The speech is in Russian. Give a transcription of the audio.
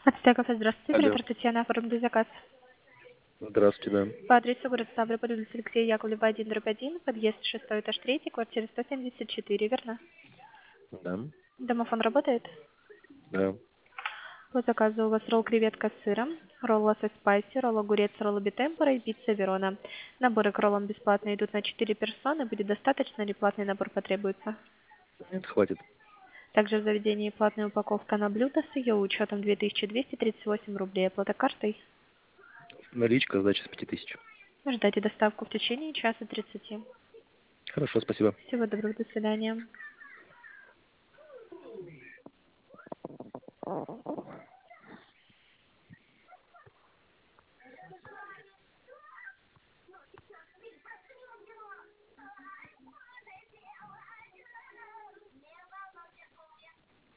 Ацтеков, здравствуйте. Алло. Оператор Татьяна, оформили заказ. Здравствуйте, да. По адресу город Ставрополь, улица Алексея Яковлева, 1/1, подъезд 6 этаж 3, квартира 174, верно? Да. Домофон работает? Да. По заказу у вас ролл креветка с сыром, ролл лосось спайси, ролл огурец, ролл битемпора и пицца Верона. Наборы к роллам бесплатно идут на 4 персоны. Будет достаточно или платный набор потребуется? Нет, хватит. Также в заведении платная упаковка на блюдо с ее учетом 2238 рублей. Оплата картой. Наличка, сдача с 5000. Ждайте доставку в течение часа 30. Хорошо, спасибо. Всего доброго, до свидания.